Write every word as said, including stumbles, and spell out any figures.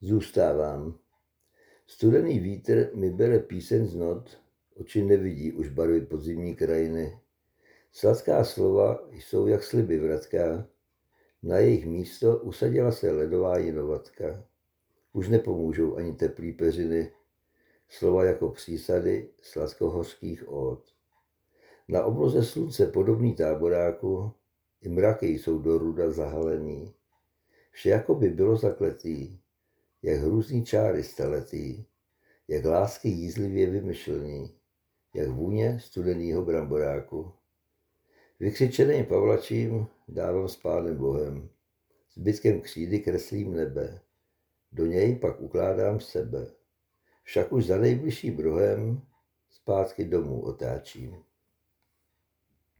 Zůstávám. Studený vítr mi bere píseň z not, oči nevidí už barvy podzimní krajiny. Sladká slova jsou jak sliby vratká, na jejich místo usadila se ledová jinovatka. Už nepomůžou ani teplý peřiny, slova jako přísady sladkohořkých ód. Na obloze slunce podobný táboráku, i mraky jsou do ruda zahalený. Vše jako by bylo zakletý, jak hrůzný čáry staletý, jak lásky jízlivě vymyšlený, jak vůně studenýho bramboráku. Vykřičeným pavlačím dávám s Pánem Bohem, zbytkem křídy kreslím nebe, do něj pak ukládám sebe. Však už za nejbližším rohem zpátky domů otáčím.